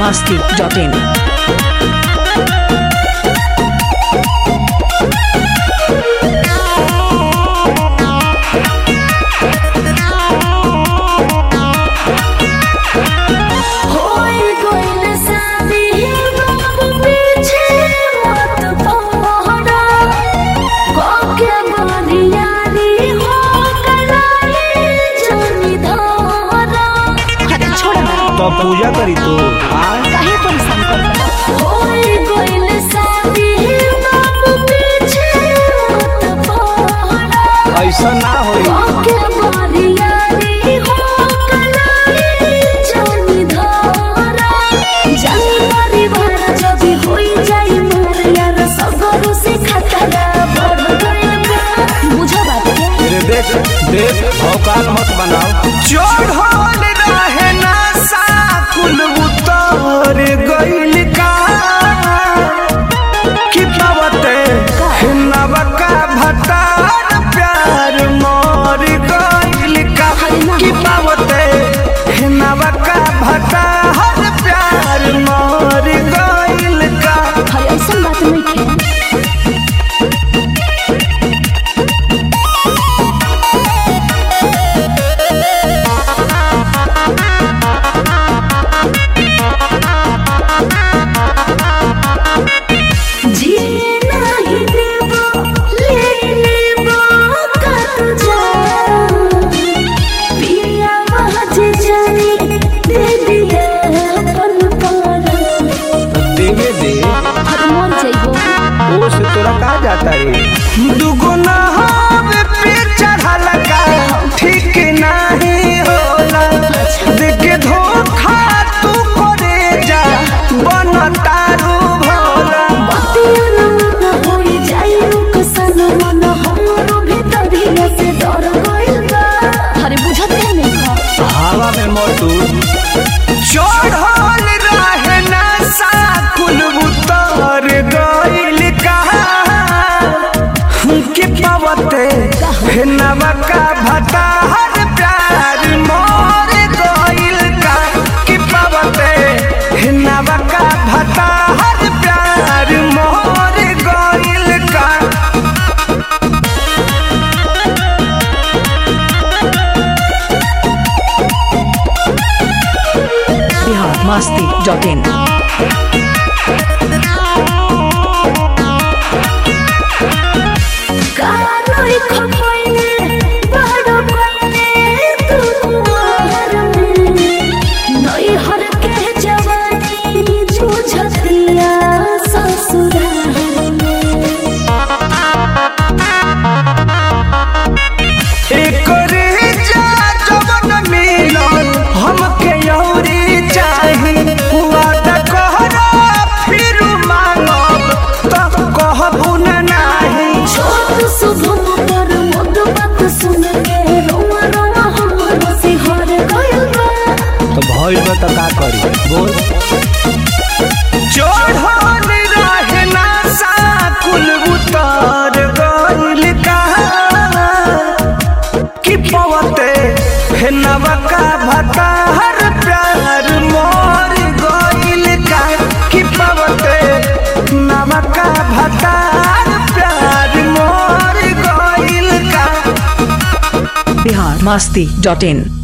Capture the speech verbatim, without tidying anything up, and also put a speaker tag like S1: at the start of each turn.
S1: masti dot in.
S2: तो पूजा करी तो
S1: काहे परेशान करता
S3: होई गइल शादी बाबू पीछे मत पड़ा
S2: ऐसा ना होई
S3: के बारियारी हो कलाई जानी धरा जानी परिवार जब होई जाई मोर यार सगरो से खतरा बढ़ गइल बा बुझा बात के
S2: तेरे देख देख औकात मत बनाओ चोर होल रहे ना कुल उतार गइल का कि पावते नवका भतार प्यार मोर गइल का कि पावते नवका भतार प्यार मोर गइल का
S3: हर ऐसा बात नहीं है
S2: से तोरा कहा जाता रे दुगुना हवे पे चढ़ल का ठीक नहीं होला देख धोखा तू करे जा बन तारू भोला
S3: बतिया न होई जाई रुकसन मन हमरो भीतरिया से डर गइल बा अरे बुझत नहीं खा
S2: हवा में मोटू चढ़ल रहे ना सा कुल उतार गइल कि पावते नवका भतार प्यार मोर गइल का कि पावते नवका भतार प्यार मोर गइल का
S1: Bihar masti dot in.
S3: कानोई खपइने बड़ पइने तू मार में नई हर के जवानी जूझतिया ससुराल में
S2: एकरे जा जवन मिलन हमके औरी चाही वादा कहरा फिर मांगब त कहबू ना
S3: शुभम पर मुद बात सुन के रोवा रोवा हमरो से हर गइल बा
S2: तो भइल बा त का करी बोल चढ़ल रहे ना सा कुल उतार गइल का कि पवते नवका भतार प्यार मोर गइल का कि पवते नवका भतार प्यार मोर गइल का
S1: Bihar masti dot in.